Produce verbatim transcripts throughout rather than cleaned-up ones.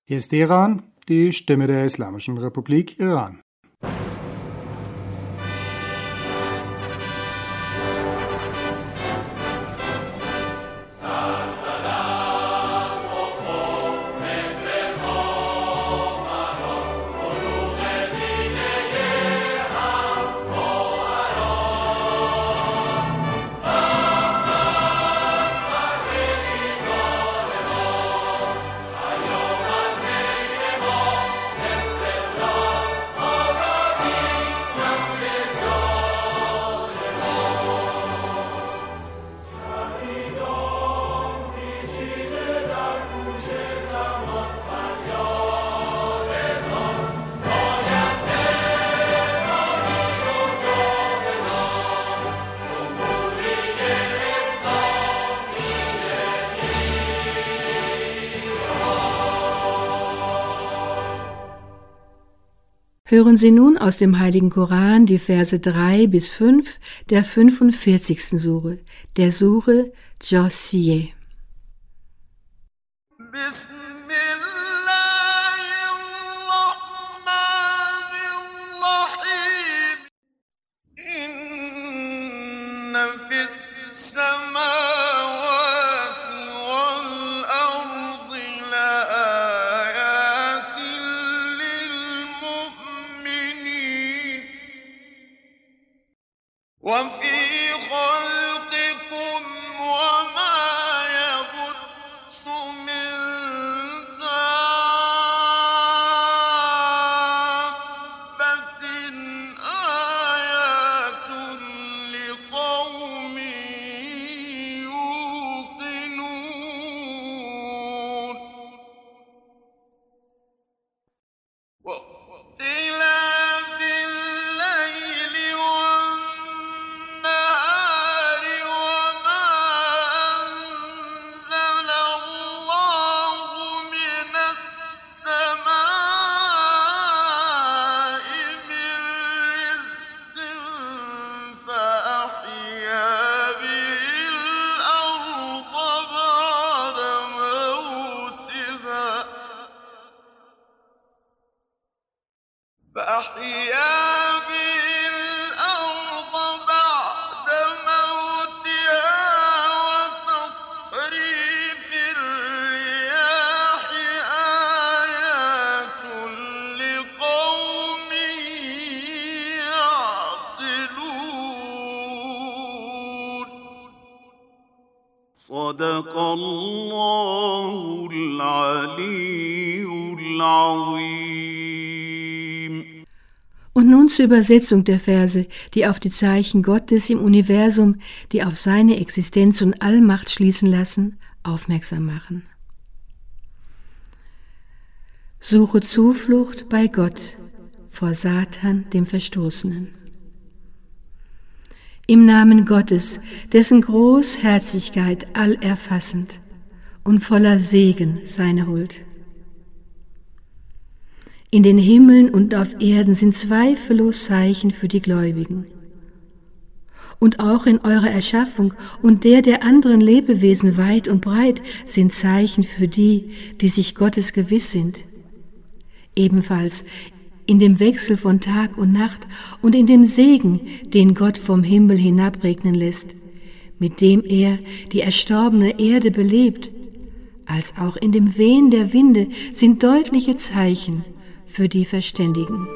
Hier ist Iran, die Stimme der Islamischen Republik Iran. Hören Sie nun aus dem Heiligen Koran die Verse drei bis fünf der fünfundvierzigsten Sure, der Sure Jossieh. Sadaqallahul Aliyyul Azim. Und nun zur Übersetzung der Verse, die auf die Zeichen Gottes im Universum, die auf seine Existenz und Allmacht schließen lassen, aufmerksam machen. Suche Zuflucht bei Gott vor Satan, dem Verstoßenen. Im Namen Gottes, dessen Großherzigkeit allerfassend und voller Segen seine Huld. In den Himmeln und auf Erden sind zweifellos Zeichen für die Gläubigen. Und auch in eurer Erschaffung und der der anderen Lebewesen weit und breit sind Zeichen für die, die sich Gottes gewiss sind. Ebenfalls in dem Wechsel von Tag und Nacht und in dem Segen, den Gott vom Himmel hinabregnen lässt, mit dem er die erstorbene Erde belebt, als auch in dem Wehen der Winde sind deutliche Zeichen für die Verständigen.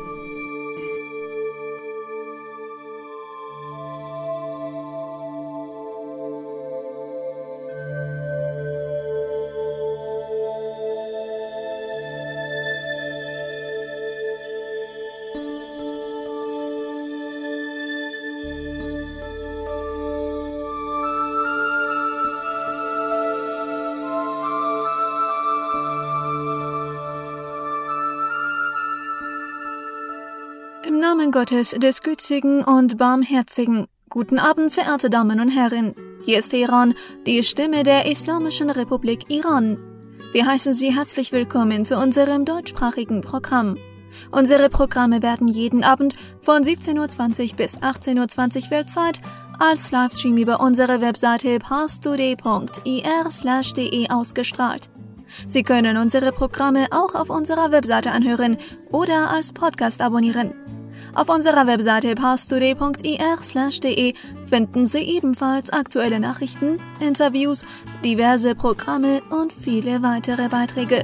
Im Namen Gottes, des Gütigen und Barmherzigen. Guten Abend, verehrte Damen und Herren. Hier ist Iran, die Stimme der Islamischen Republik Iran. Wir heißen Sie herzlich willkommen zu unserem deutschsprachigen Programm. Unsere Programme werden jeden Abend von siebzehn Uhr zwanzig bis achtzehn Uhr zwanzig Weltzeit als Livestream über unsere Webseite parstoday punkt ir slash de ausgestrahlt. Sie können unsere Programme auch auf unserer Webseite anhören oder als Podcast abonnieren. Auf unserer Webseite parstoday punkt ir slash de finden Sie ebenfalls aktuelle Nachrichten, Interviews, diverse Programme und viele weitere Beiträge.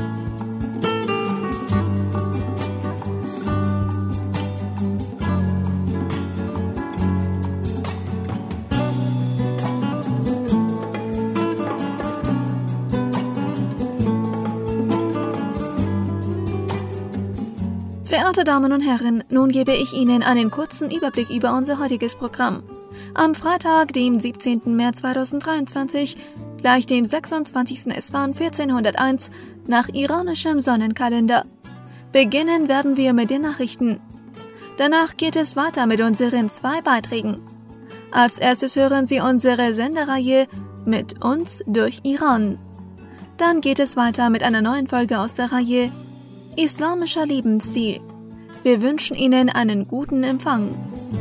Verehrte Damen und Herren, nun gebe ich Ihnen einen kurzen Überblick über unser heutiges Programm. Am Freitag, dem siebzehnten März zweitausenddreiundzwanzig, gleich dem sechsundzwanzigsten Esfan vierzehnhunderteins, nach iranischem Sonnenkalender. Beginnen werden wir mit den Nachrichten. Danach geht es weiter mit unseren zwei Beiträgen. Als erstes hören Sie unsere Sendereihe Mit uns durch Iran. Dann geht es weiter mit einer neuen Folge aus der Reihe Islamischer Lebensstil. Wir wünschen Ihnen einen guten Empfang.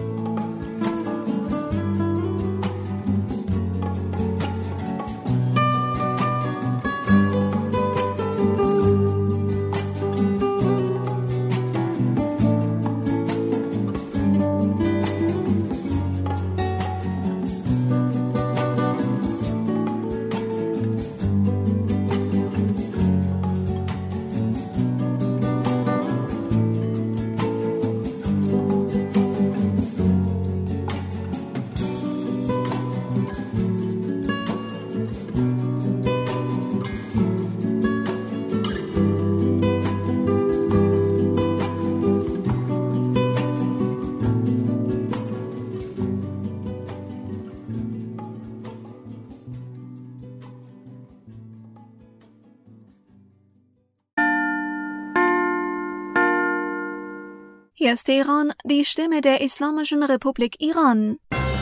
Hier ist Teheran, die Stimme der Islamischen Republik Iran.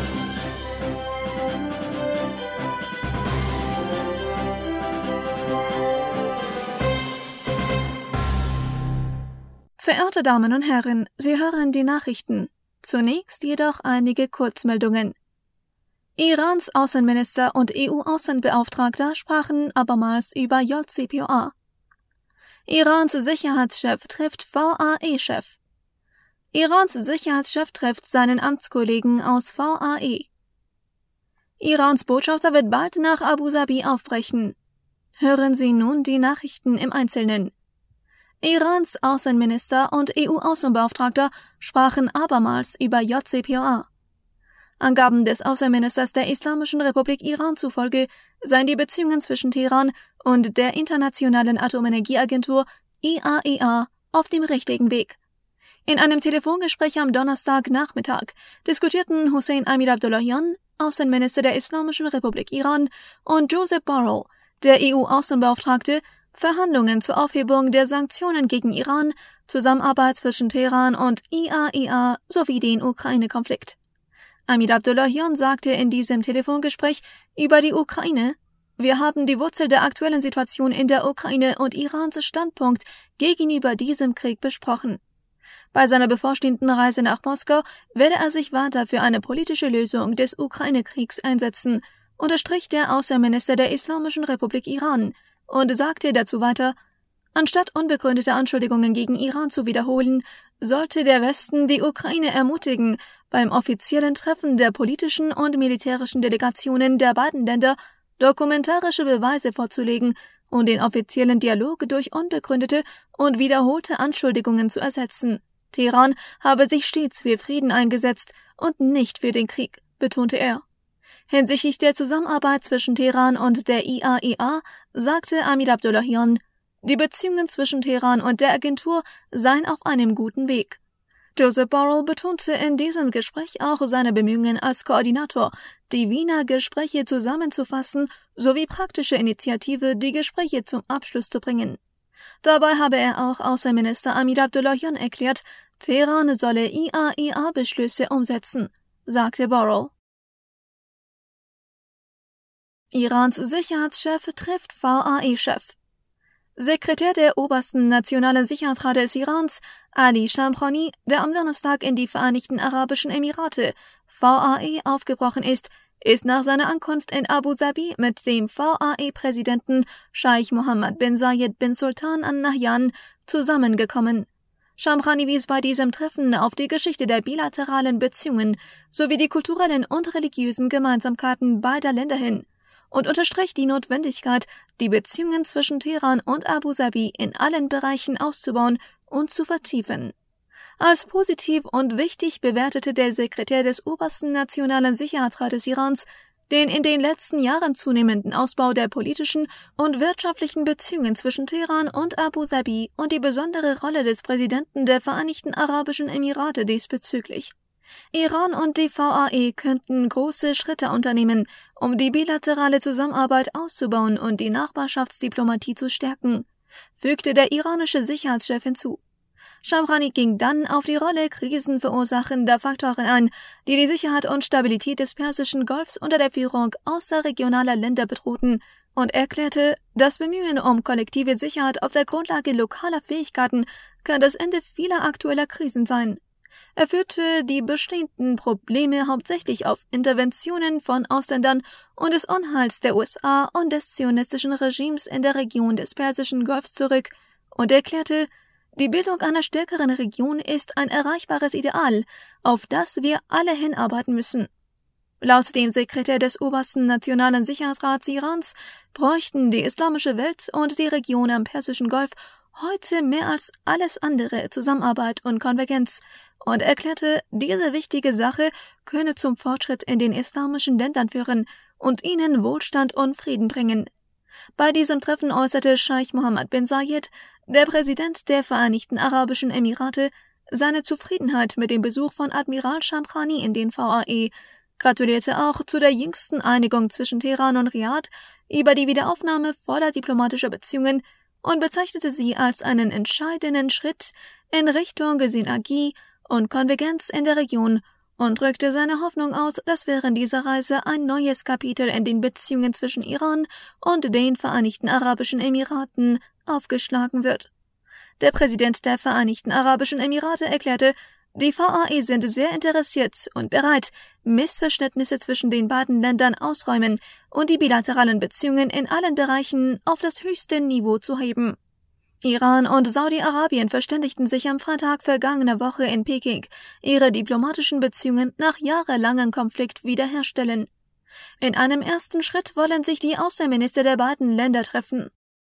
Verehrte Damen und Herren, Sie hören die Nachrichten. Zunächst jedoch einige Kurzmeldungen. Irans Außenminister und E U-Außenbeauftragter sprachen abermals über J C P O A. Irans Sicherheitschef trifft V A E-Chef. Irans Sicherheitschef trifft seinen Amtskollegen aus V A E. Irans Botschafter wird bald nach Abu Dhabi aufbrechen. Hören Sie nun die Nachrichten im Einzelnen. Irans Außenminister und E U-Außenbeauftragter sprachen abermals über J C P O A. Angaben des Außenministers der Islamischen Republik Iran zufolge seien die Beziehungen zwischen Teheran und der Internationalen Atomenergieagentur I A E A auf dem richtigen Weg. In einem Telefongespräch am Donnerstagnachmittag diskutierten Hossein Amir-Abdollahian, Außenminister der Islamischen Republik Iran, und Joseph Borrell, der E U-Außenbeauftragte, Verhandlungen zur Aufhebung der Sanktionen gegen Iran, Zusammenarbeit zwischen Teheran und I A E A sowie den Ukraine-Konflikt. Amir-Abdollahian sagte in diesem Telefongespräch über die Ukraine: Wir haben die Wurzel der aktuellen Situation in der Ukraine und Irans Standpunkt gegenüber diesem Krieg besprochen. Bei seiner bevorstehenden Reise nach Moskau werde er sich weiter für eine politische Lösung des Ukraine-Kriegs einsetzen, unterstrich der Außenminister der Islamischen Republik Iran und sagte dazu weiter: Anstatt unbegründete Anschuldigungen gegen Iran zu wiederholen, sollte der Westen die Ukraine ermutigen, beim offiziellen Treffen der politischen und militärischen Delegationen der beiden Länder dokumentarische Beweise vorzulegen und den offiziellen Dialog durch unbegründete und wiederholte Anschuldigungen zu ersetzen. Teheran habe sich stets für Frieden eingesetzt und nicht für den Krieg, betonte er. Hinsichtlich der Zusammenarbeit zwischen Teheran und der I A E A sagte Amir-Abdollahian: Die Beziehungen zwischen Teheran und der Agentur seien auf einem guten Weg. Joseph Borrell betonte in diesem Gespräch auch seine Bemühungen als Koordinator, die Wiener Gespräche zusammenzufassen sowie praktische Initiative, die Gespräche zum Abschluss zu bringen. Dabei habe er auch Außenminister Amir-Abdollahian erklärt, Teheran solle I A E A-Beschlüsse umsetzen, sagte Borrell. Irans Sicherheitschef trifft V A E-Chef. Sekretär der obersten Nationalen Sicherheitsrat des Irans, Ali Shamkhani, der am Donnerstag in die Vereinigten Arabischen Emirate, V A E, aufgebrochen ist, ist nach seiner Ankunft in Abu Dhabi mit dem V A E-Präsidenten Scheich Mohammed bin Zayed bin Sultan Al Nahyan zusammengekommen. Shamkhani wies bei diesem Treffen auf die Geschichte der bilateralen Beziehungen sowie die kulturellen und religiösen Gemeinsamkeiten beider Länder hin und unterstrich die Notwendigkeit, die Beziehungen zwischen Teheran und Abu Dhabi in allen Bereichen auszubauen und zu vertiefen. Als positiv und wichtig bewertete der Sekretär des obersten Nationalen Sicherheitsrates Irans den in den letzten Jahren zunehmenden Ausbau der politischen und wirtschaftlichen Beziehungen zwischen Teheran und Abu Dhabi und die besondere Rolle des Präsidenten der Vereinigten Arabischen Emirate diesbezüglich. Iran und die V A E könnten große Schritte unternehmen, um die bilaterale Zusammenarbeit auszubauen und die Nachbarschaftsdiplomatie zu stärken, fügte der iranische Sicherheitschef hinzu. Shamkhani ging dann auf die Rolle krisenverursachender Faktoren ein, die die Sicherheit und Stabilität des Persischen Golfs unter der Führung außerregionaler Länder bedrohten und erklärte, das Bemühen um kollektive Sicherheit auf der Grundlage lokaler Fähigkeiten kann das Ende vieler aktueller Krisen sein. Er führte die bestehenden Probleme hauptsächlich auf Interventionen von Ausländern und des Unheils der U S A und des zionistischen Regimes in der Region des Persischen Golfs zurück und erklärte, die Bildung einer stärkeren Region ist ein erreichbares Ideal, auf das wir alle hinarbeiten müssen. Laut dem Sekretär des obersten Nationalen Sicherheitsrats Irans bräuchten die islamische Welt und die Region am Persischen Golf heute mehr als alles andere Zusammenarbeit und Konvergenz und erklärte, diese wichtige Sache könne zum Fortschritt in den islamischen Ländern führen und ihnen Wohlstand und Frieden bringen. Bei diesem Treffen äußerte Scheich Mohammed bin Zayed, der Präsident der Vereinigten Arabischen Emirate, seine Zufriedenheit mit dem Besuch von Admiral Shamkhani in den V A E, gratulierte auch zu der jüngsten Einigung zwischen Teheran und Riad über die Wiederaufnahme voller diplomatischer Beziehungen und bezeichnete sie als einen entscheidenden Schritt in Richtung Synergie und Konvergenz in der Region und drückte seine Hoffnung aus, dass während dieser Reise ein neues Kapitel in den Beziehungen zwischen Iran und den Vereinigten Arabischen Emiraten aufgeschlagen wird. Der Präsident der Vereinigten Arabischen Emirate erklärte, die V A E sind sehr interessiert und bereit, Missverständnisse zwischen den beiden Ländern ausräumen und die bilateralen Beziehungen in allen Bereichen auf das höchste Niveau zu heben. Iran und Saudi-Arabien verständigten sich am Freitag vergangener Woche in Peking, ihre diplomatischen Beziehungen nach jahrelangem Konflikt wiederherstellen. In einem ersten Schritt wollen sich die Außenminister der beiden Länder treffen.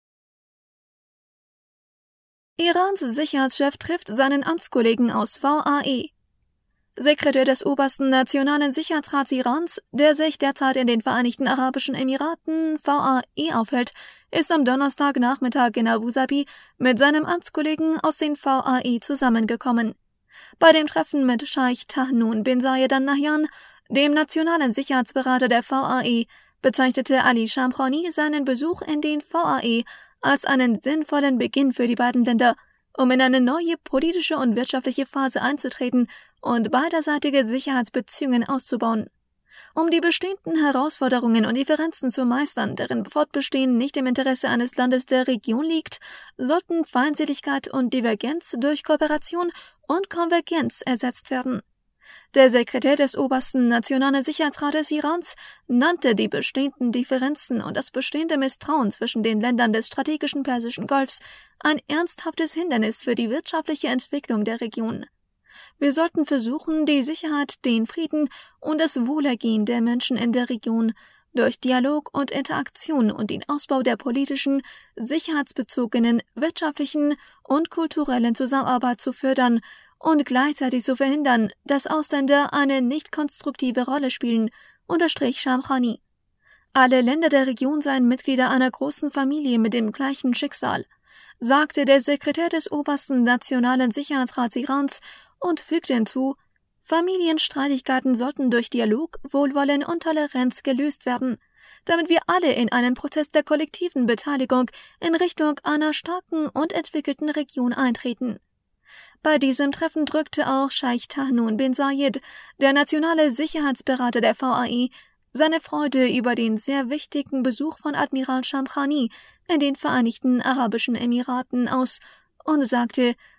Irans Sicherheitschef trifft seinen Amtskollegen aus V A E. Sekretär des obersten Nationalen Sicherheitsrats Irans, der sich derzeit in den Vereinigten Arabischen Emiraten V A E aufhält, ist am Donnerstagnachmittag in Abu Dhabi mit seinem Amtskollegen aus den V A E zusammengekommen. Bei dem Treffen mit Scheich Tahnun bin Zayed Al Nahyan, dem nationalen Sicherheitsberater der V A E, bezeichnete Ali Shamkhani seinen Besuch in den V A E als einen sinnvollen Beginn für die beiden Länder, um in eine neue politische und wirtschaftliche Phase einzutreten und beiderseitige Sicherheitsbeziehungen auszubauen. Um die bestehenden Herausforderungen und Differenzen zu meistern, deren Fortbestehen nicht im Interesse eines Landes der Region liegt, sollten Feindseligkeit und Divergenz durch Kooperation und Konvergenz ersetzt werden. Der Sekretär des obersten Nationalen Sicherheitsrates Irans nannte die bestehenden Differenzen und das bestehende Misstrauen zwischen den Ländern des strategischen Persischen Golfs ein ernsthaftes Hindernis für die wirtschaftliche Entwicklung der Region. Wir sollten versuchen, die Sicherheit, den Frieden und das Wohlergehen der Menschen in der Region durch Dialog und Interaktion und den Ausbau der politischen, sicherheitsbezogenen, wirtschaftlichen und kulturellen Zusammenarbeit zu fördern und gleichzeitig zu verhindern, dass Ausländer eine nicht konstruktive Rolle spielen, unterstrich Shamkhani. Alle Länder der Region seien Mitglieder einer großen Familie mit dem gleichen Schicksal, sagte der Sekretär des obersten Nationalen Sicherheitsrats Irans und fügte hinzu, Familienstreitigkeiten sollten durch Dialog, Wohlwollen und Toleranz gelöst werden, damit wir alle in einen Prozess der kollektiven Beteiligung in Richtung einer starken und entwickelten Region eintreten. Bei diesem Treffen drückte auch Scheich Tahnun bin Zayed, der nationale Sicherheitsberater der V A E, seine Freude über den sehr wichtigen Besuch von Admiral Shamkhani in den Vereinigten Arabischen Emiraten aus und sagte,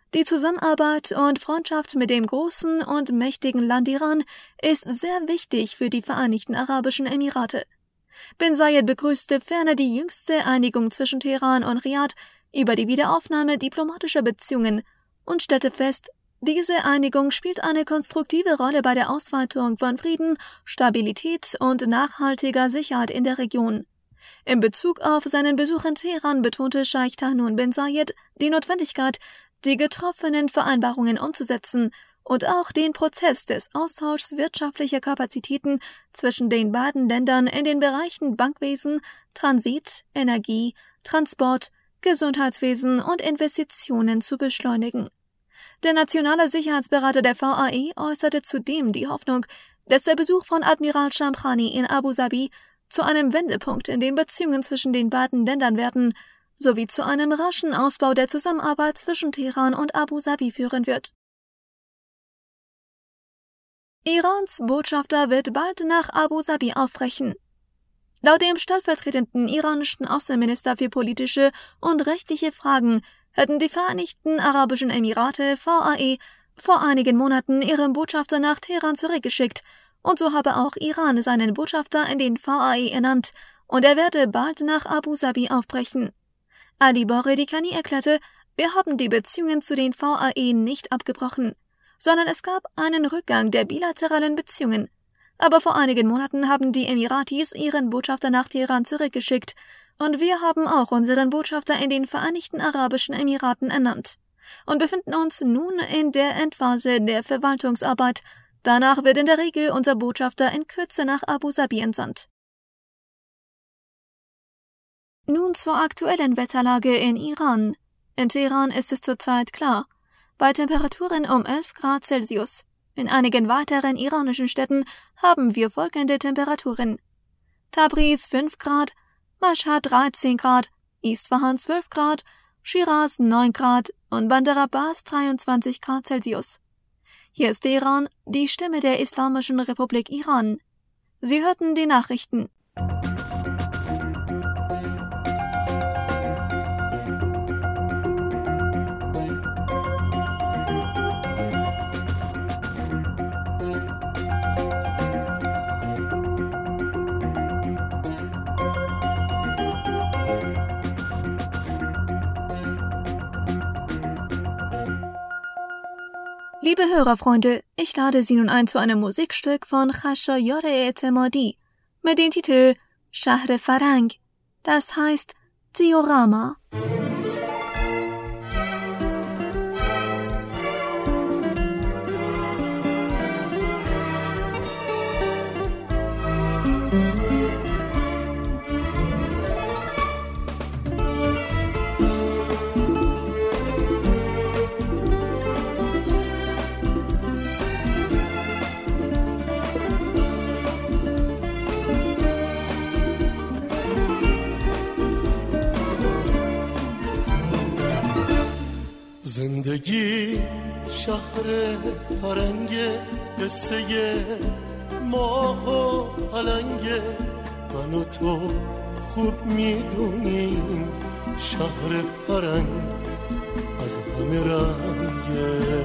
Die Zusammenarbeit und Freundschaft mit dem großen und mächtigen Land Iran ist sehr wichtig für die Vereinigten Arabischen Emirate. Bin Zayed begrüßte ferner die jüngste Einigung zwischen Teheran und Riad über die Wiederaufnahme diplomatischer Beziehungen und stellte fest, diese Einigung spielt eine konstruktive Rolle bei der Ausweitung von Frieden, Stabilität und nachhaltiger Sicherheit in der Region. In Bezug auf seinen Besuch in Teheran betonte Scheich Tahnoon bin Zayed die Notwendigkeit, die getroffenen Vereinbarungen umzusetzen und auch den Prozess des Austauschs wirtschaftlicher Kapazitäten zwischen den beiden Ländern in den Bereichen Bankwesen, Transit, Energie, Transport, Gesundheitswesen und Investitionen zu beschleunigen. Der nationale Sicherheitsberater der V A E äußerte zudem die Hoffnung, dass der Besuch von Admiral Shamkhani in Abu Dhabi zu einem Wendepunkt in den Beziehungen zwischen den beiden Ländern werden, sowie zu einem raschen Ausbau der Zusammenarbeit zwischen Teheran und Abu Dhabi führen wird. Irans Botschafter wird bald nach Abu Dhabi aufbrechen. Laut dem stellvertretenden iranischen Außenminister für politische und rechtliche Fragen hätten die Vereinigten Arabischen Emirate V A E vor einigen Monaten ihren Botschafter nach Teheran zurückgeschickt, und so habe auch Iran seinen Botschafter in den V A E ernannt, und er werde bald nach Abu Dhabi aufbrechen. Ali Boredikani erklärte, wir haben die Beziehungen zu den V A E nicht abgebrochen, sondern es gab einen Rückgang der bilateralen Beziehungen. Aber vor einigen Monaten haben die Emiratis ihren Botschafter nach Teheran zurückgeschickt, und wir haben auch unseren Botschafter in den Vereinigten Arabischen Emiraten ernannt und befinden uns nun in der Endphase der Verwaltungsarbeit. Danach wird in der Regel unser Botschafter in Kürze nach Abu Dhabi entsandt. Nun zur aktuellen Wetterlage in Iran. In Teheran ist es zurzeit klar, bei Temperaturen um elf Grad Celsius. In einigen weiteren iranischen Städten haben wir folgende Temperaturen: Tabriz fünf Grad, Mashhad dreizehn Grad, Isfahan zwölf Grad, Shiraz neun Grad und Bandar Abbas dreiundzwanzig Grad Celsius. Hier ist Teheran, die Stimme der Islamischen Republik Iran. Sie hörten die Nachrichten. Liebe Hörerfreunde, ich lade Sie nun ein zu einem Musikstück von Khashayar Etemadi mit dem Titel Shahr Farang, das heißt Diorama. زندگی شهر فرنگ قصه ماه و پلنگ من و تو خوب میدونیم شهر فرنگ از همه رنگه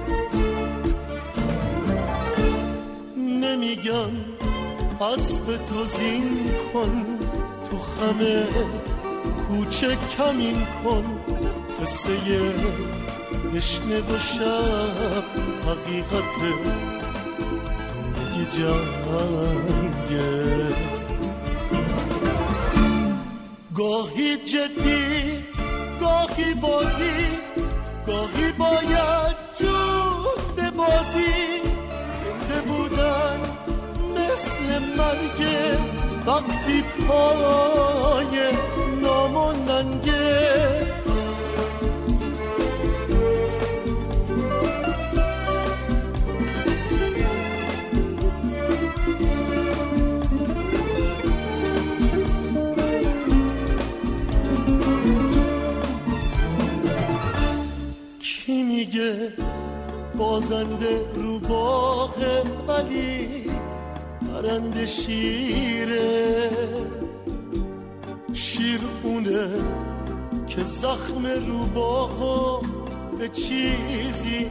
نمیگم اسب تو زین کن تو خمه کوچه کمین کن قصه دشنه و شب حقیقت زندگی جنگه گاهی جدی گاهی بازی گاهی باید جون ببازی زنده بودن مثل مرگه وقتی پای ناموننگه کی میگه بازنده رو باغ ولی پرنده شیره شیر اونه که زخم رو باغو به چیزی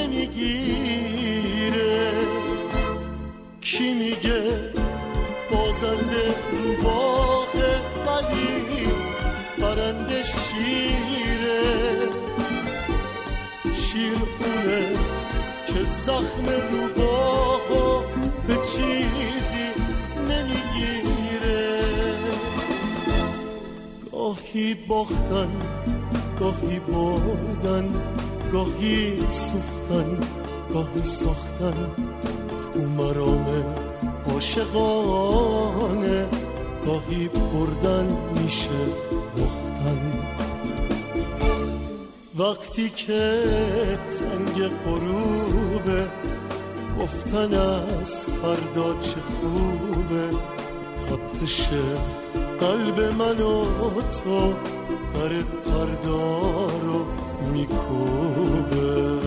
نمیگیره. کی میگه بازنده رو باغه ولی پرنده شیره؟ شیر اونه که زخم رو باغو به چیزی نمیگیره. گاهی باختن گاهی بردن، گاهی سوختن گاهی ساختن، او مرامه عاشقانه، گاهی بردن میشه باختن. وقتی که تنگ غروبه گفتن از فردا چه خوبه، تپش قلب من و تو در فردا رو میکوبه.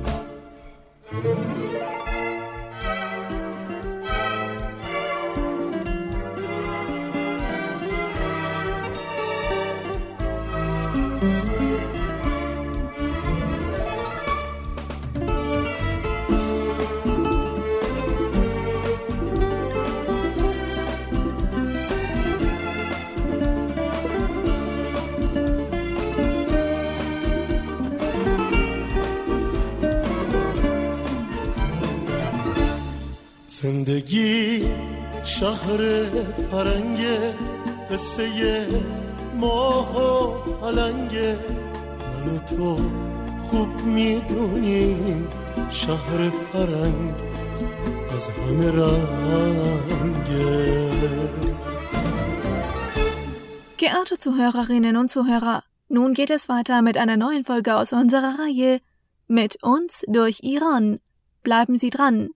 زندگی شهر فرنگه، قصه ماه و پلنگه، من و تو خوب میدونیم شهر فرنگ از همه رنگه. Geehrte Zuhörerinnen und Zuhörer, nun geht es weiter mit einer neuen Folge aus unserer Reihe Mit uns durch Iran. Bleiben Sie dran!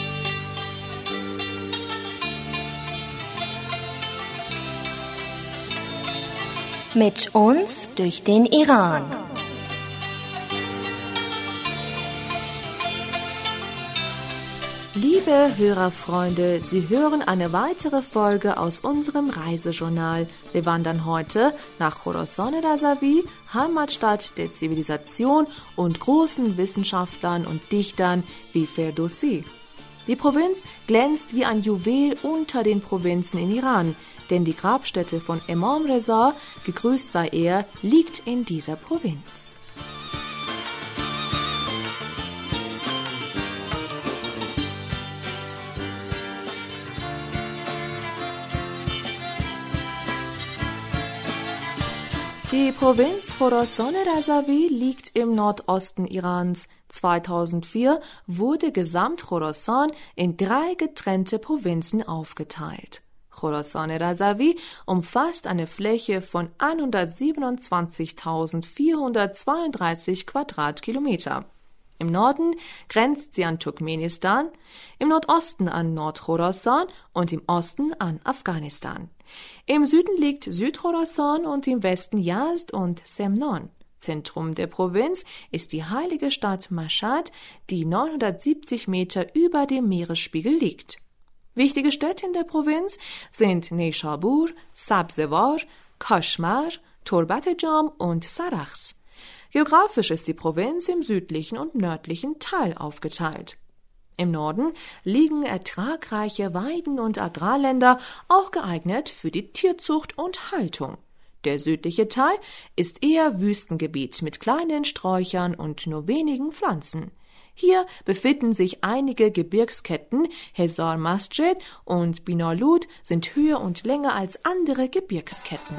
Mit uns durch den Iran. Liebe Hörerfreunde, Sie hören eine weitere Folge aus unserem Reisejournal. Wir wandern heute nach Khorasan-e-Razavi, Heimatstadt der Zivilisation und großen Wissenschaftlern und Dichtern wie Ferdowsi. Die Provinz glänzt wie ein Juwel unter den Provinzen in Iran, denn die Grabstätte von Imam Reza, gegrüßt sei er, liegt in dieser Provinz. Die Provinz Khorasan-e-Razavi liegt im Nordosten Irans. zweitausendvier wurde Gesamt-Khorasan in drei getrennte Provinzen aufgeteilt. Khorasan-e-Razavi umfasst eine Fläche von hundertsiebenundzwanzigtausendvierhundertzweiunddreißig Quadratkilometer. Im Norden grenzt sie an Turkmenistan, im Nordosten an Nordkhorasan und im Osten an Afghanistan. Im Süden liegt Südkhorasan und im Westen Yazd und Semnon. Zentrum der Provinz ist die heilige Stadt Mashhad, die neunhundertsiebzig Meter über dem Meeresspiegel liegt. Wichtige Städte in der Provinz sind Neyshabur, Sabzewar, Kashmar, Torbat-e-Jam und Sarakhs. Geografisch ist die Provinz im südlichen und nördlichen Teil aufgeteilt. Im Norden liegen ertragreiche Weiden- und Agrarländer, auch geeignet für die Tierzucht und Haltung. Der südliche Teil ist eher Wüstengebiet mit kleinen Sträuchern und nur wenigen Pflanzen. Hier befinden sich einige Gebirgsketten, Hezar Masjid und Binalud sind höher und länger als andere Gebirgsketten.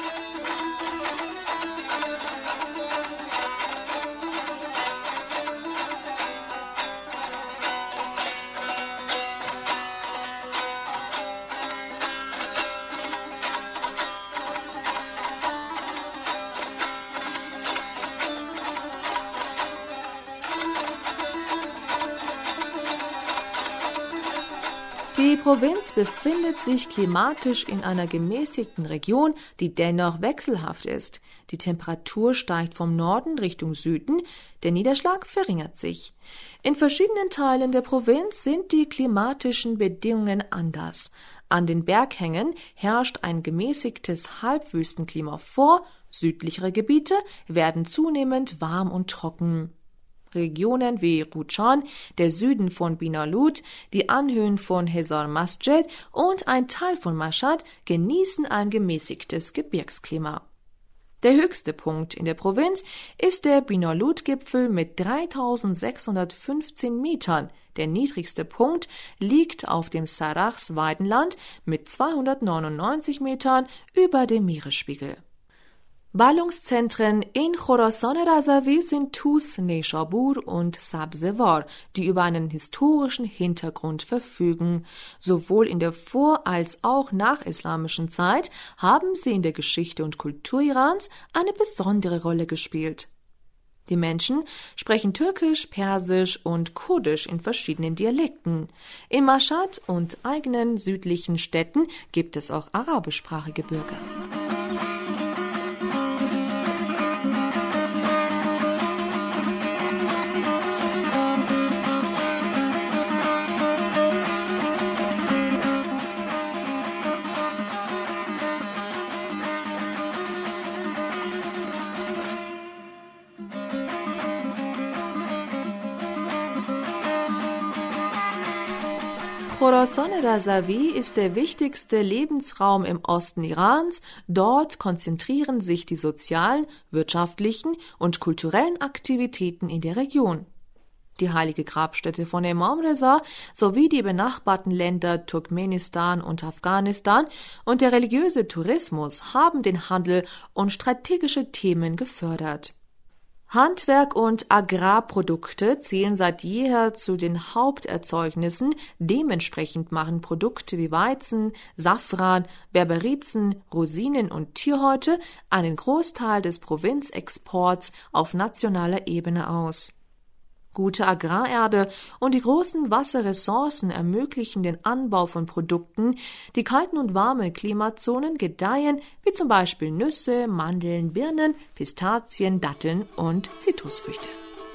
Die Provinz befindet sich klimatisch in einer gemäßigten Region, die dennoch wechselhaft ist. Die Temperatur steigt vom Norden Richtung Süden, der Niederschlag verringert sich. In verschiedenen Teilen der Provinz sind die klimatischen Bedingungen anders. An den Berghängen herrscht ein gemäßigtes Halbwüstenklima vor, Südlichere Gebiete werden zunehmend warm und trocken. Regionen wie Rudschan, der Süden von Binalud, die Anhöhen von Hezar Masjid und ein Teil von Mashhad genießen ein gemäßigtes Gebirgsklima. Der höchste Punkt in der Provinz ist der Binalud-Gipfel mit dreitausendsechshundertfünfzehn Metern. Der niedrigste Punkt liegt auf dem Sarachs Weidenland mit zweihundertneunundneunzig Metern über dem Meeresspiegel. Ballungszentren in Khorasan Razavi sind Tus, Neyshabur und Sabzewar, die über einen historischen Hintergrund verfügen. Sowohl in der vor- als auch nachislamischen Zeit haben sie in der Geschichte und Kultur Irans eine besondere Rolle gespielt. Die Menschen sprechen Türkisch, Persisch und Kurdisch in verschiedenen Dialekten. In Mashhad und eigenen südlichen Städten gibt es auch arabischsprachige Bürger. Khorasan Razavi ist der wichtigste Lebensraum im Osten Irans. Dort konzentrieren sich die sozialen, wirtschaftlichen und kulturellen Aktivitäten in der Region. Die heilige Grabstätte von Imam Reza sowie die benachbarten Länder Turkmenistan und Afghanistan und der religiöse Tourismus haben den Handel und strategische Themen gefördert. Handwerk und Agrarprodukte zählen seit jeher zu den Haupterzeugnissen, dementsprechend machen Produkte wie Weizen, Safran, Berberizen, Rosinen und Tierhäute einen Großteil des Provinzexports auf nationaler Ebene aus. Gute Agrarerde und die großen Wasserressourcen ermöglichen den Anbau von Produkten, die kalten und warmen Klimazonen gedeihen, wie zum Beispiel Nüsse, Mandeln, Birnen, Pistazien, Datteln und Zitrusfrüchte.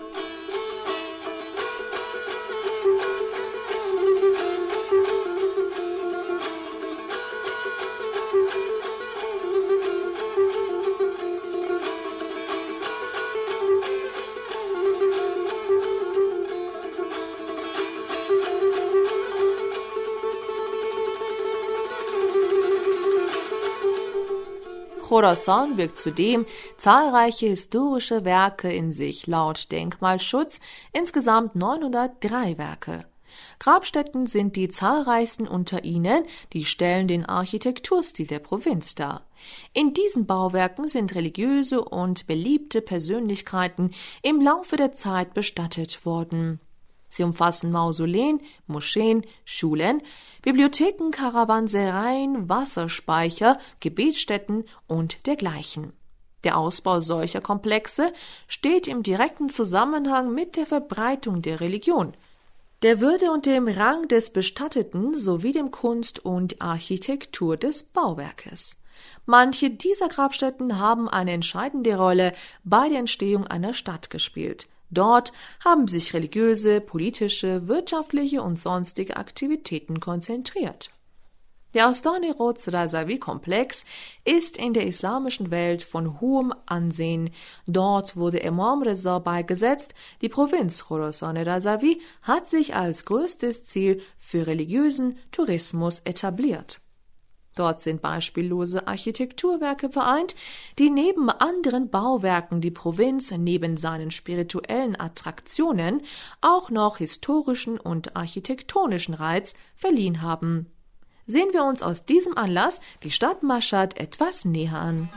Khorasan birgt zudem zahlreiche historische Werke in sich, laut Denkmalschutz insgesamt neunhundertdrei Werke. Grabstätten sind die zahlreichsten unter ihnen, die stellen den Architekturstil der Provinz dar. In diesen Bauwerken sind religiöse und beliebte Persönlichkeiten im Laufe der Zeit bestattet worden. Sie umfassen Mausoleen, Moscheen, Schulen, Bibliotheken, Karawansereien, Wasserspeicher, Gebetsstätten und dergleichen. Der Ausbau solcher Komplexe steht im direkten Zusammenhang mit der Verbreitung der Religion, der Würde und dem Rang des Bestatteten sowie dem Kunst und Architektur des Bauwerkes. Manche dieser Grabstätten haben eine entscheidende Rolle bei der Entstehung einer Stadt gespielt. Dort haben sich religiöse, politische, wirtschaftliche und sonstige Aktivitäten konzentriert. Der Astane-Roz-Razavi-Komplex ist in der islamischen Welt von hohem Ansehen. Dort wurde Imam Reza beigesetzt. Die Provinz Khorasan-Razavi hat sich als größtes Ziel für religiösen Tourismus etabliert. Dort sind beispiellose Architekturwerke vereint, die neben anderen Bauwerken die Provinz neben seinen spirituellen Attraktionen auch noch historischen und architektonischen Reiz verliehen haben. Sehen wir uns aus diesem Anlass die Stadt Mashhad etwas näher an.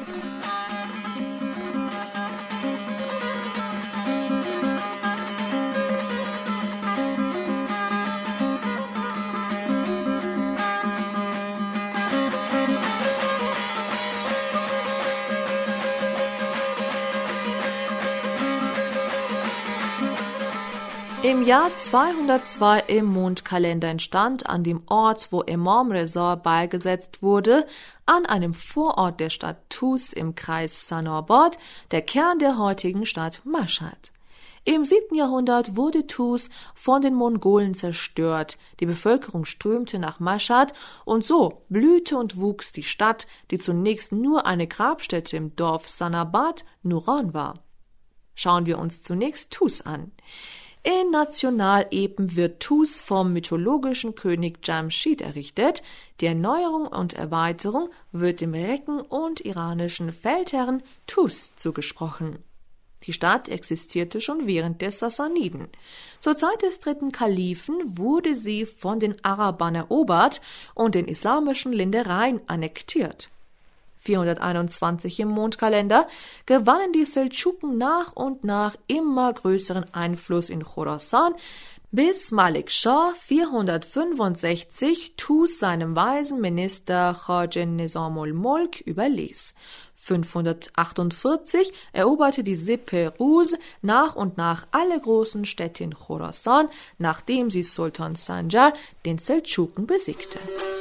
Im Jahr zweihundertzwei im Mondkalender entstand an dem Ort, wo Imam Reza beigesetzt wurde, an einem Vorort der Stadt Tus im Kreis Sanobad, der Kern der heutigen Stadt Mashhad. Im siebten Jahrhundert wurde Tus von den Mongolen zerstört. Die Bevölkerung strömte nach Mashhad und so blühte und wuchs die Stadt, die zunächst nur eine Grabstätte im Dorf Sanabad Nuran war. Schauen wir uns zunächst Tus an. In Nationalepen wird Tus vom mythologischen König Jamshid errichtet. Die Erneuerung und Erweiterung wird dem Recken und iranischen Feldherrn Tus zugesprochen. Die Stadt existierte schon während der Sassaniden. Zur Zeit des dritten Kalifen wurde sie von den Arabern erobert und den islamischen Ländereien annektiert. vierhunderteinundzwanzig im Mondkalender gewannen die Seldschuken nach und nach immer größeren Einfluss in Chorasan, bis Malik Schah vierhundertfünfundsechzig Tus seinem weisen Minister Khwaja Nizamul Mulk überließ. fünfhundertachtundvierzig eroberte die Sippe Rus nach und nach alle großen Städte in Chorasan, nachdem sie Sultan Sanjar den Seldschuken besiegte.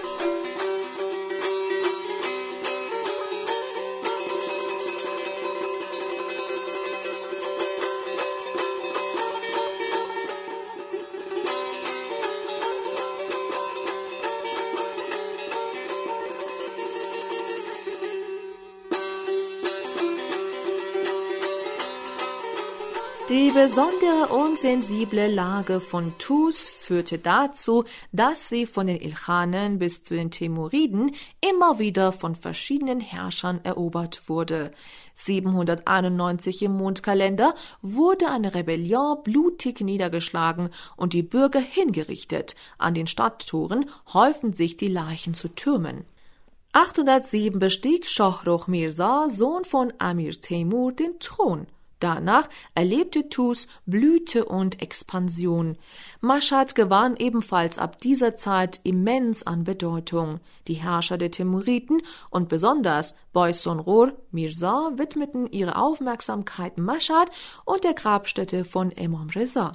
Die besondere und sensible Lage von Tus führte dazu, dass sie von den Ilkhanen bis zu den Timuriden immer wieder von verschiedenen Herrschern erobert wurde. siebenhunderteinundneunzig im Mondkalender wurde eine Rebellion blutig niedergeschlagen und die Bürger hingerichtet. An den Stadttoren häuften sich die Leichen zu Türmen. achthundertsieben bestieg Shahrukh Mirza, Sohn von Amir Teimur, den Thron. Danach erlebte Tus Blüte und Expansion. Mashhad gewann ebenfalls ab dieser Zeit immens an Bedeutung. Die Herrscher der Timuriden und besonders Boysunghur Mirza widmeten ihre Aufmerksamkeit Mashhad und der Grabstätte von Imam Reza.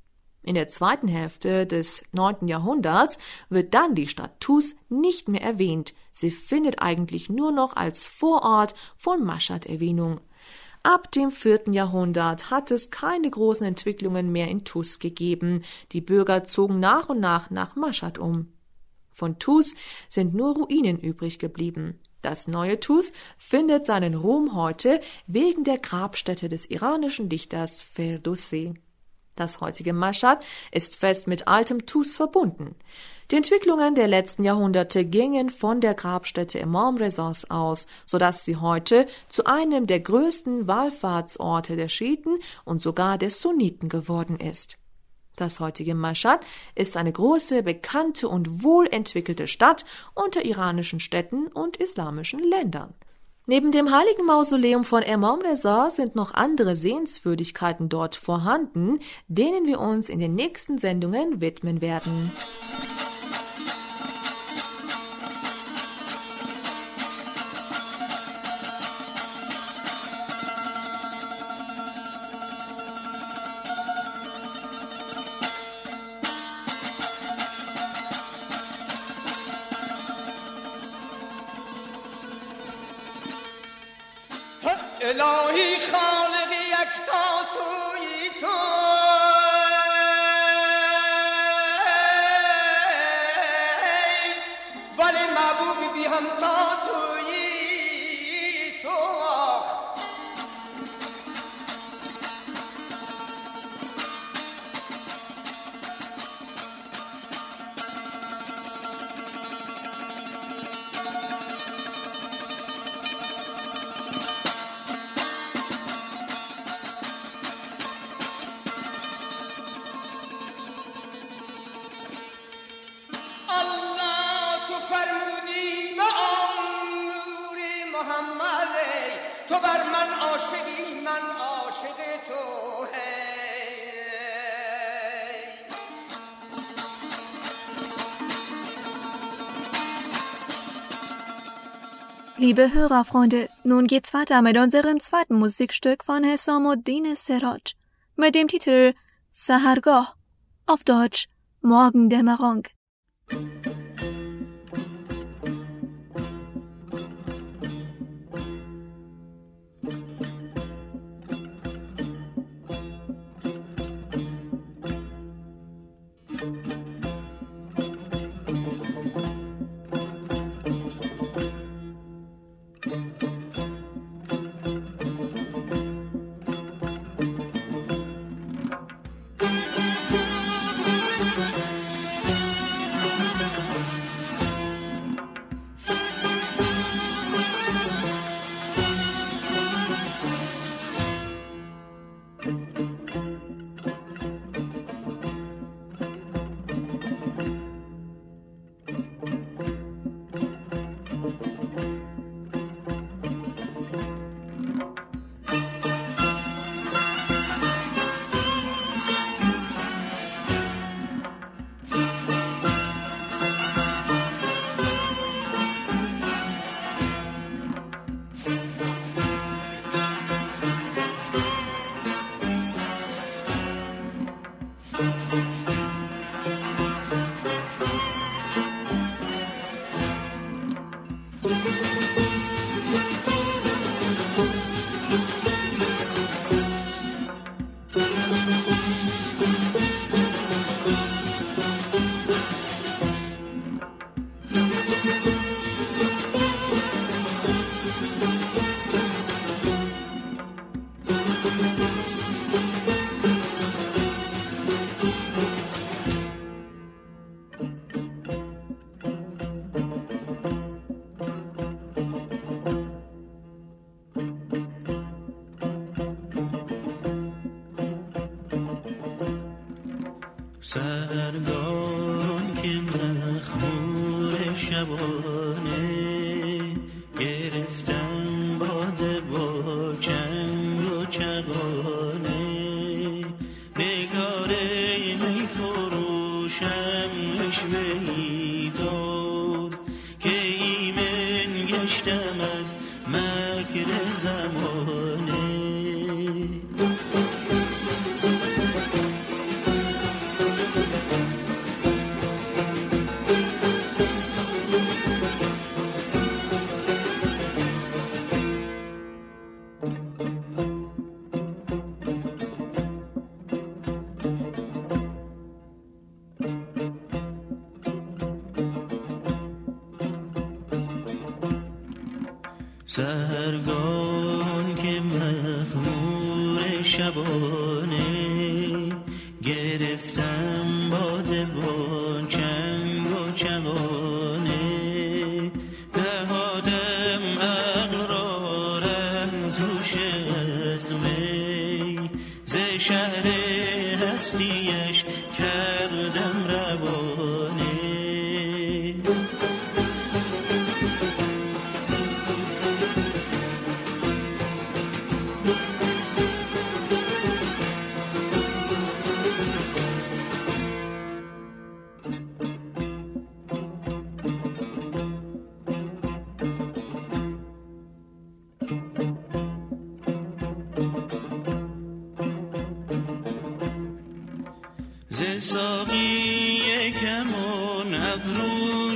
In der zweiten Hälfte des neunten Jahrhunderts wird dann die Stadt Tus nicht mehr erwähnt. Sie findet eigentlich nur noch als Vorort von Mashhad Erwähnung. Ab dem vierten Jahrhundert hat es keine großen Entwicklungen mehr in Tus gegeben. Die Bürger zogen nach und nach nach Mashhad um. Von Tus sind nur Ruinen übrig geblieben. Das neue Tus findet seinen Ruhm heute wegen der Grabstätte des iranischen Dichters Ferdowsi. Das heutige Mashhad ist fest mit altem Tus verbunden. Die Entwicklungen der letzten Jahrhunderte gingen von der Grabstätte Imam Rezas aus, sodass sie heute zu einem der größten Wallfahrtsorte der Schiiten und sogar der Sunniten geworden ist. Das heutige Mashhad ist eine große, bekannte und wohlentwickelte Stadt unter iranischen Städten und islamischen Ländern. Neben dem heiligen Mausoleum von Imam Reza sind noch andere Sehenswürdigkeiten dort vorhanden, denen wir uns in den nächsten Sendungen widmen werden. الهی خالق یکتا تویی تو ولی محبوبی بی همتا تویی تو تو بر من عاشقی من عاشق تو Liebe Hörerfreunde, nun geht's weiter mit unserem zweiten Musikstück von Hesamuddin Seraj mit dem Titel Sahargah, auf Deutsch Morgendämmerung. سرگان که مخمور شبانه گرفتم باده با چنگ و چغانه نگاره می فروشم اشوهی داد که ایمن گشتم از مکر زمانه سرگان که مخمور شبانه گرفتم باده با چنگ و چغانه نهادم عقل را رنگ توش از می ز شهر هستیش کردم روانه ز ساقی کمان ابرو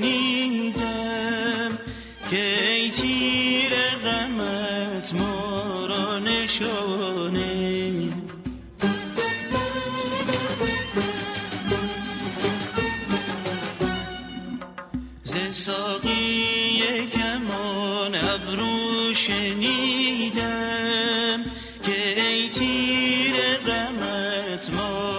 شنیدم که ای تیر غمت ما را نشانه ز ساقی کمان ابرو شنیدم که ای تیر غمت ما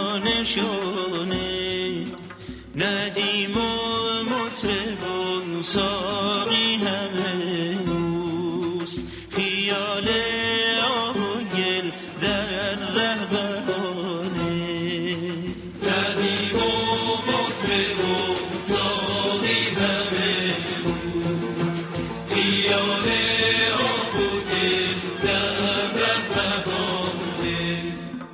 نشانه ندیم و مطرب و ساقی همه اوست خیال آب و گل در ره بهانه ندیم و مطرب و ساقی همه اوست خیال آب و گل در ره بهانه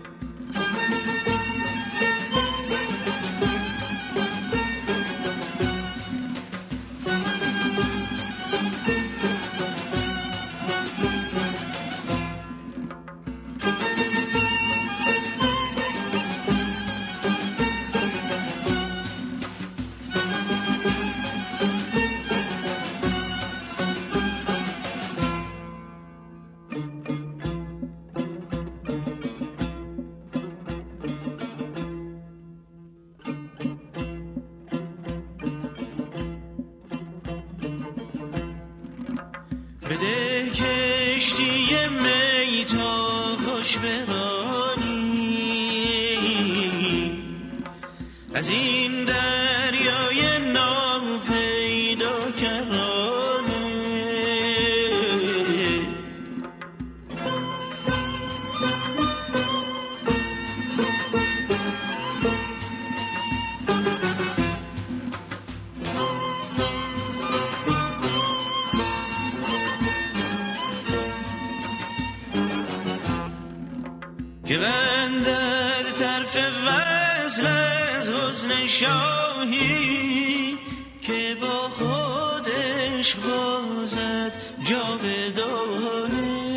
بده کشتی می تا خوش برانی از این دریای ناپیدا کرانه که بندد طرف وصل از حسن شاهی که با خودش بازد جاودانه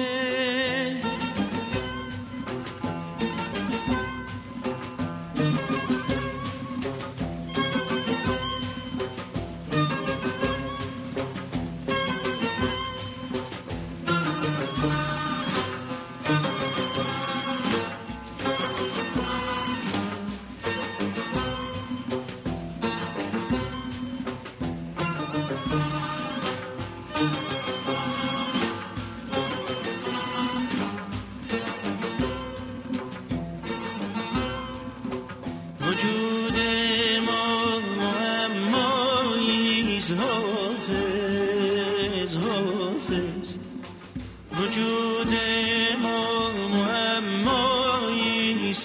نیست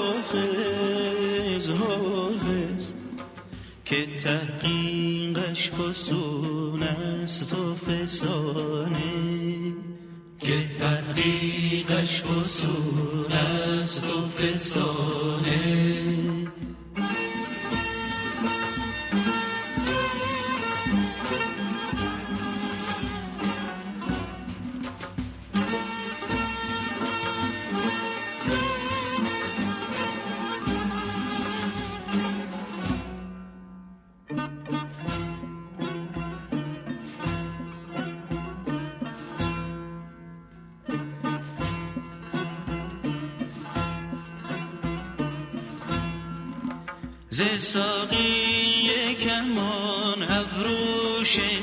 حافظ حافظ که تحقیقش فسون است و فسانه که تحقیقش فسون است و فسانه ز ساقی کمان ابرو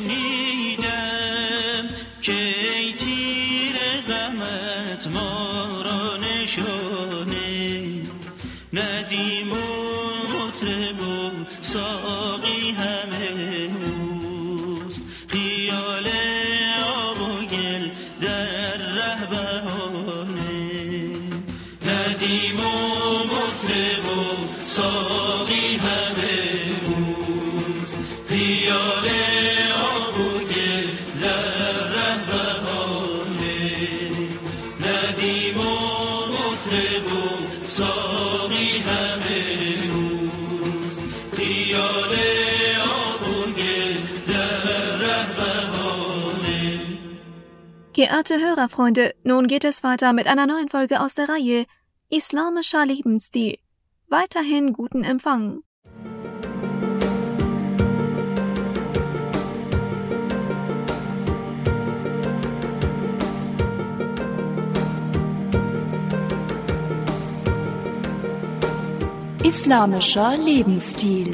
شنیدم که ای تیر غمت ما را نشانه ندیم و مطرب و ساقی همه اوست خیال آب و گل در ره بهانه ندیم و مطرب و ساقی همه اوست خیال آب و گل در ره بهانه ندیم و مطرب و ساقی همه اوست خیال آب و گل در ره بهانه. Geehrte Hörerfreunde, nun geht es weiter mit einer neuen Folge aus der Reihe Islamischer Lebensstil. Weiterhin guten Empfang. Islamischer Lebensstil.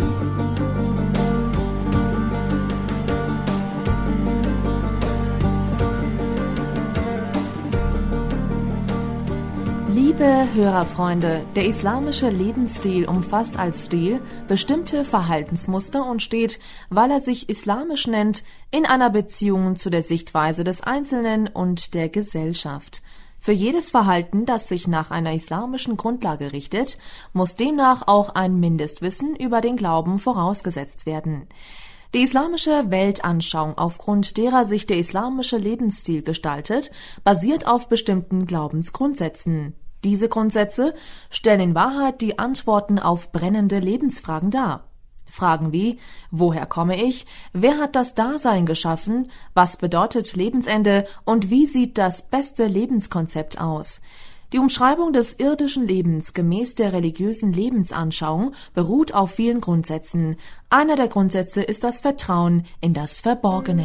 Liebe Hörerfreunde, der islamische Lebensstil umfasst als Stil bestimmte Verhaltensmuster und steht, weil er sich islamisch nennt, in einer Beziehung zu der Sichtweise des Einzelnen und der Gesellschaft. Für jedes Verhalten, das sich nach einer islamischen Grundlage richtet, muss demnach auch ein Mindestwissen über den Glauben vorausgesetzt werden. Die islamische Weltanschauung, aufgrund derer sich der islamische Lebensstil gestaltet, basiert auf bestimmten Glaubensgrundsätzen. Diese Grundsätze stellen in Wahrheit die Antworten auf brennende Lebensfragen dar. Fragen wie: Woher komme ich? Wer hat das Dasein geschaffen? Was bedeutet Lebensende? Und wie sieht das beste Lebenskonzept aus? Die Umschreibung des irdischen Lebens gemäß der religiösen Lebensanschauung beruht auf vielen Grundsätzen. Einer der Grundsätze ist das Vertrauen in das Verborgene.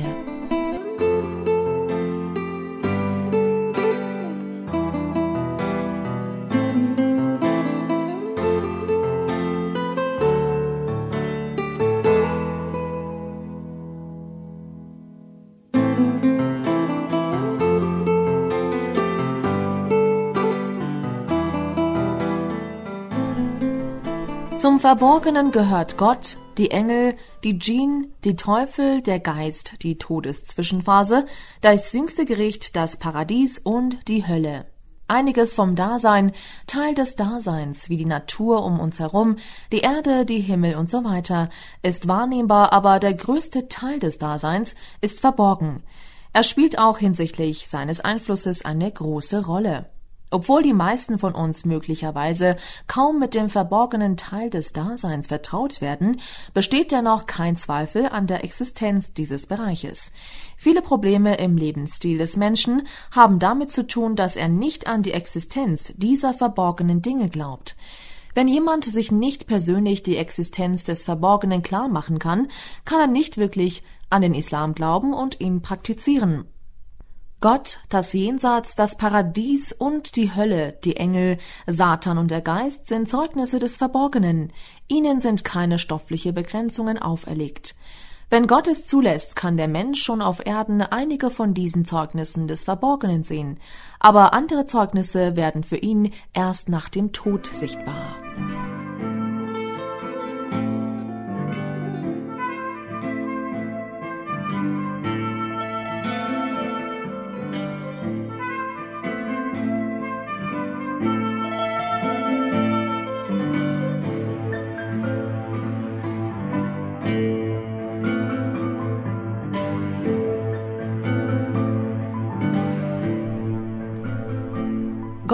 Zum Verborgenen gehört Gott, die Engel, die Djinn, die Teufel, der Geist, die Todeszwischenphase, das jüngste Gericht, das Paradies und die Hölle. Einiges vom Dasein, Teil des Daseins, wie die Natur um uns herum, die Erde, die Himmel und so weiter, ist wahrnehmbar, aber der größte Teil des Daseins ist verborgen. Er spielt auch hinsichtlich seines Einflusses eine große Rolle. Obwohl die meisten von uns möglicherweise kaum mit dem verborgenen Teil des Daseins vertraut werden, besteht dennoch kein Zweifel an der Existenz dieses Bereiches. Viele Probleme im Lebensstil des Menschen haben damit zu tun, dass er nicht an die Existenz dieser verborgenen Dinge glaubt. Wenn jemand sich nicht persönlich die Existenz des Verborgenen klar machen kann, kann er nicht wirklich an den Islam glauben und ihn praktizieren. Gott, das Jenseits, das Paradies und die Hölle, die Engel, Satan und der Geist sind Zeugnisse des Verborgenen. Ihnen sind keine stoffliche Begrenzungen auferlegt. Wenn Gott es zulässt, kann der Mensch schon auf Erden einige von diesen Zeugnissen des Verborgenen sehen. Aber andere Zeugnisse werden für ihn erst nach dem Tod sichtbar.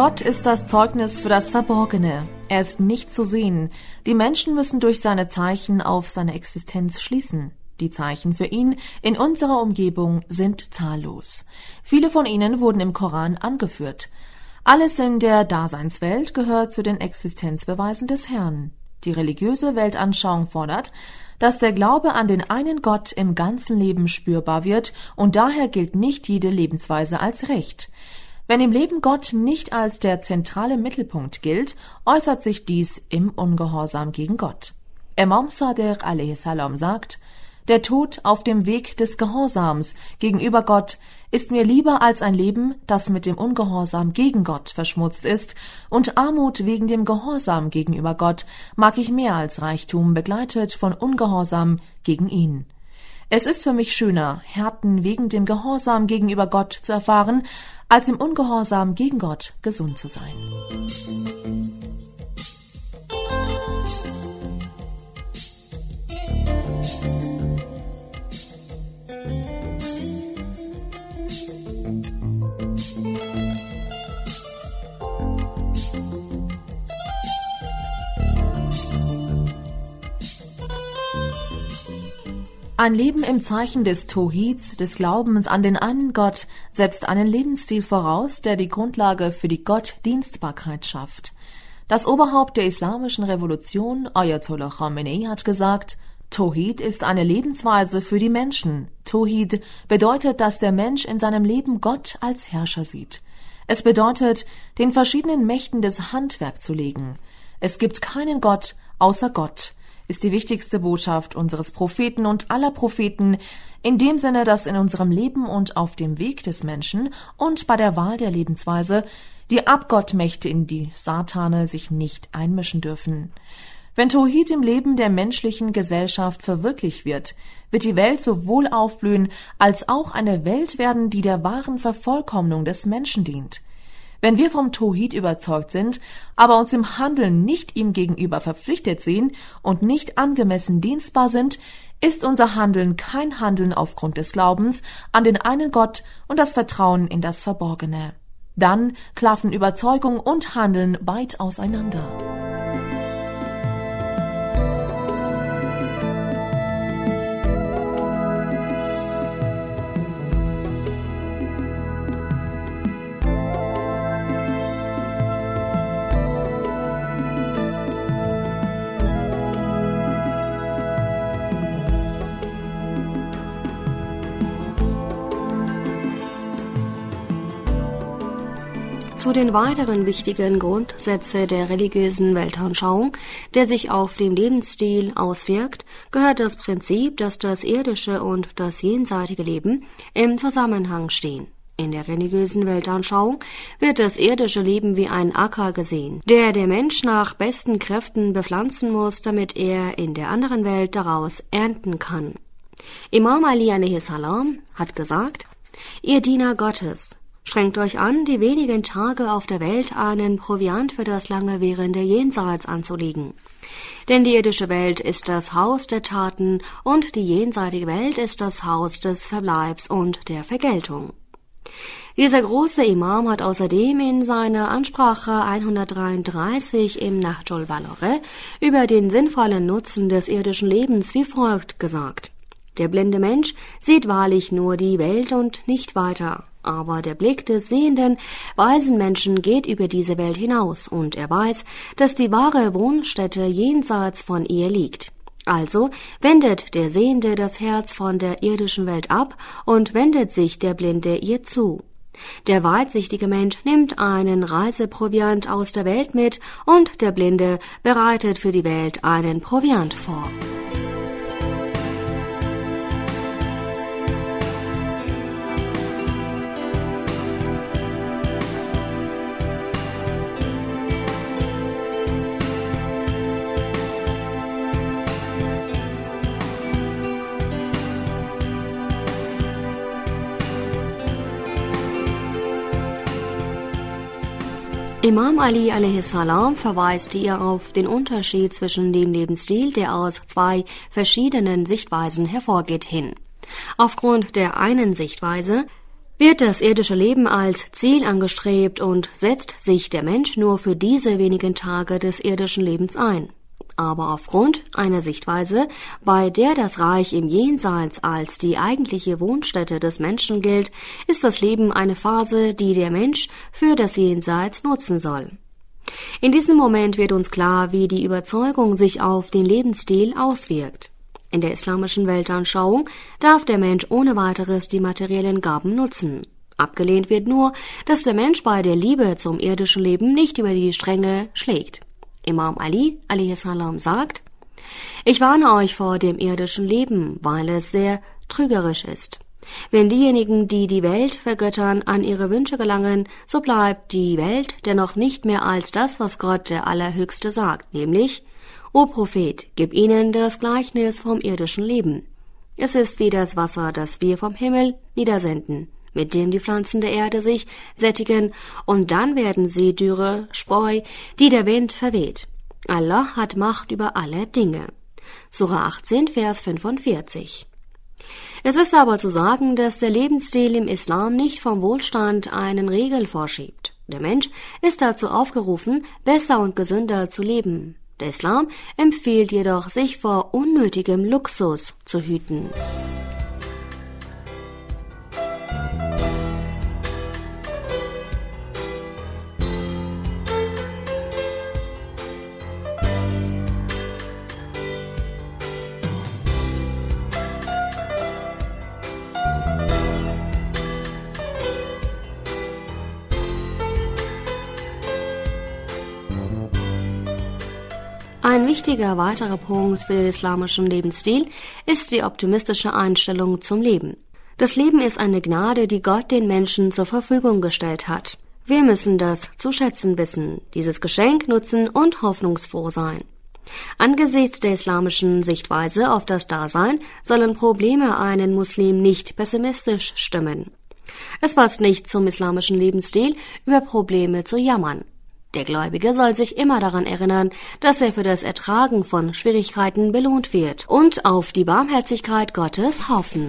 Gott ist das Zeugnis für das Verborgene. Er ist nicht zu sehen. Die Menschen müssen durch seine Zeichen auf seine Existenz schließen. Die Zeichen für ihn in unserer Umgebung sind zahllos. Viele von ihnen wurden im Koran angeführt. Alles in der Daseinswelt gehört zu den Existenzbeweisen des Herrn. Die religiöse Weltanschauung fordert, dass der Glaube an den einen Gott im ganzen Leben spürbar wird, und daher gilt nicht jede Lebensweise als recht. Wenn im Leben Gott nicht als der zentrale Mittelpunkt gilt, äußert sich dies im Ungehorsam gegen Gott. Imam Sadiq a.s. sagt: Der Tod auf dem Weg des Gehorsams gegenüber Gott ist mir lieber als ein Leben, das mit dem Ungehorsam gegen Gott verschmutzt ist, und Armut wegen dem Gehorsam gegenüber Gott mag ich mehr als Reichtum begleitet von Ungehorsam gegen ihn. Es ist für mich schöner, Härten wegen dem Gehorsam gegenüber Gott zu erfahren, als im Ungehorsam gegen Gott gesund zu sein. Ein Leben im Zeichen des Tauhids, des Glaubens an den einen Gott, setzt einen Lebensstil voraus, der die Grundlage für die Gottdienstbarkeit schafft. Das Oberhaupt der islamischen Revolution, Ayatollah Khamenei, hat gesagt: Tauhid ist eine Lebensweise für die Menschen. Tauhid bedeutet, dass der Mensch in seinem Leben Gott als Herrscher sieht. Es bedeutet, den verschiedenen Mächten des Handwerk zu legen. Es gibt keinen Gott außer Gott, ist die wichtigste Botschaft unseres Propheten und aller Propheten, in dem Sinne, dass in unserem Leben und auf dem Weg des Menschen und bei der Wahl der Lebensweise die Abgottmächte in die Satane sich nicht einmischen dürfen. Wenn Tauhid im Leben der menschlichen Gesellschaft verwirklicht wird, wird die Welt sowohl aufblühen, als auch eine Welt werden, die der wahren Vervollkommnung des Menschen dient. Wenn wir vom Tauhid überzeugt sind, aber uns im Handeln nicht ihm gegenüber verpflichtet sehen und nicht angemessen dienstbar sind, ist unser Handeln kein Handeln aufgrund des Glaubens an den einen Gott und das Vertrauen in das Verborgene. Dann klaffen Überzeugung und Handeln weit auseinander. Zu den weiteren wichtigen Grundsätzen der religiösen Weltanschauung, der sich auf den Lebensstil auswirkt, gehört das Prinzip, dass das irdische und das jenseitige Leben im Zusammenhang stehen. In der religiösen Weltanschauung wird das irdische Leben wie ein Acker gesehen, der der Mensch nach besten Kräften bepflanzen muss, damit er in der anderen Welt daraus ernten kann. Imam Ali a.s. hat gesagt: Ihr Diener Gottes, strengt euch an, die wenigen Tage auf der Welt einen Proviant für das lange währende Jenseits anzulegen. Denn die irdische Welt ist das Haus der Taten und die jenseitige Welt ist das Haus des Verbleibs und der Vergeltung. Dieser große Imam hat außerdem in seiner Ansprache hundertdreiunddreißig im Nahjul Balagha über den sinnvollen Nutzen des irdischen Lebens wie folgt gesagt: Der blinde Mensch sieht wahrlich nur die Welt und nicht weiter. Aber der Blick des sehenden, weisen Menschen geht über diese Welt hinaus und er weiß, dass die wahre Wohnstätte jenseits von ihr liegt. Also wendet der Sehende das Herz von der irdischen Welt ab und wendet sich der Blinde ihr zu. Der weitsichtige Mensch nimmt einen Reiseproviant aus der Welt mit und der Blinde bereitet für die Welt einen Proviant vor. Imam Ali a.s. verweist hier auf den Unterschied zwischen dem Lebensstil, der aus zwei verschiedenen Sichtweisen hervorgeht, hin. Aufgrund der einen Sichtweise Wird das irdische Leben als Ziel angestrebt und setzt sich der Mensch nur für diese wenigen Tage des irdischen Lebens ein. Aber aufgrund einer Sichtweise, bei der das Reich im Jenseits als die eigentliche Wohnstätte des Menschen gilt, ist das Leben eine Phase, die der Mensch für das Jenseits nutzen soll. In diesem Moment wird uns klar, wie die Überzeugung sich auf den Lebensstil auswirkt. In der islamischen Weltanschauung darf der Mensch ohne weiteres die materiellen Gaben nutzen. Abgelehnt wird nur, dass der Mensch bei der Liebe zum irdischen Leben nicht über die Stränge schlägt. Imam Ali a.s. sagt: Ich warne euch vor dem irdischen Leben, weil es sehr trügerisch ist. Wenn diejenigen, die die Welt vergöttern, an ihre Wünsche gelangen, so bleibt die Welt dennoch nicht mehr als das, was Gott der Allerhöchste sagt, nämlich: O Prophet, gib ihnen das Gleichnis vom irdischen Leben. Es ist wie das Wasser, das wir vom Himmel niedersenden, mit dem die Pflanzen der Erde sich sättigen, und dann werden sie dürre Spreu, die der Wind verweht. Allah hat Macht über alle Dinge. Sura achtzehn, Vers fünfundvierzig. Es ist aber zu sagen, dass der Lebensstil im Islam nicht vom Wohlstand einen Riegel vorschiebt. Der Mensch ist dazu aufgerufen, besser und gesünder zu leben. Der Islam empfiehlt jedoch, sich vor unnötigem Luxus zu hüten. Ein wichtiger weiterer Punkt für den islamischen Lebensstil ist die optimistische Einstellung zum Leben. Das Leben ist eine Gnade, die Gott den Menschen zur Verfügung gestellt hat. Wir müssen das zu schätzen wissen, dieses Geschenk nutzen und hoffnungsfroh sein. Angesichts der islamischen Sichtweise auf das Dasein sollen Probleme einen Muslim nicht pessimistisch stimmen. Es passt nicht zum islamischen Lebensstil, über Probleme zu jammern. Der Gläubige soll sich immer daran erinnern, dass er für das Ertragen von Schwierigkeiten belohnt wird und auf die Barmherzigkeit Gottes hoffen.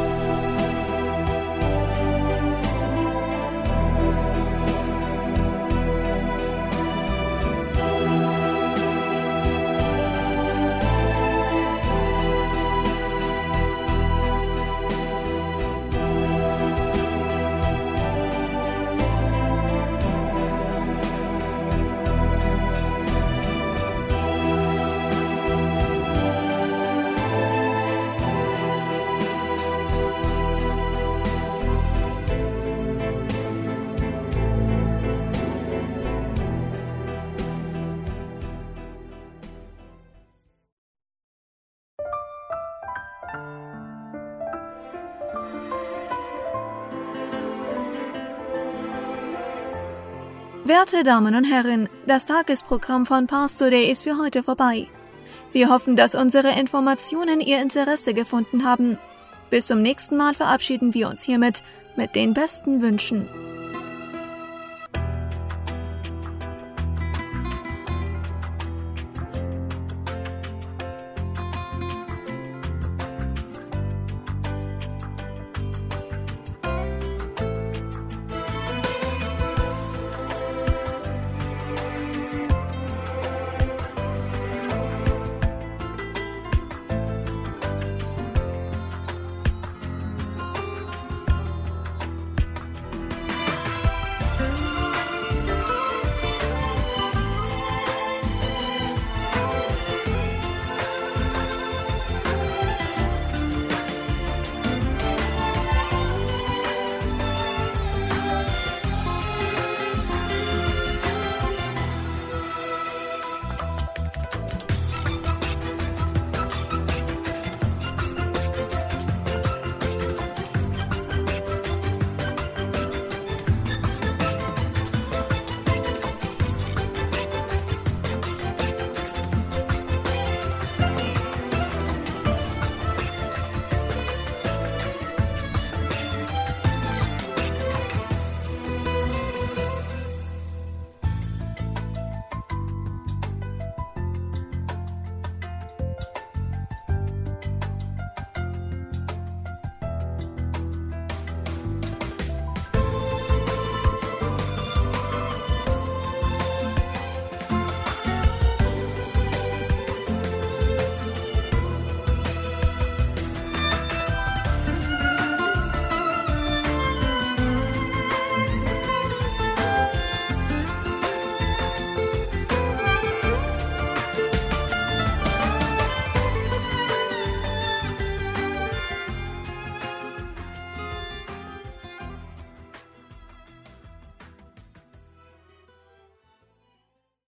Werte Damen und Herren, das Tagesprogramm von Pars Today ist für heute vorbei. Wir hoffen, dass unsere Informationen Ihr Interesse gefunden haben. Bis zum nächsten Mal verabschieden wir uns hiermit mit den besten Wünschen.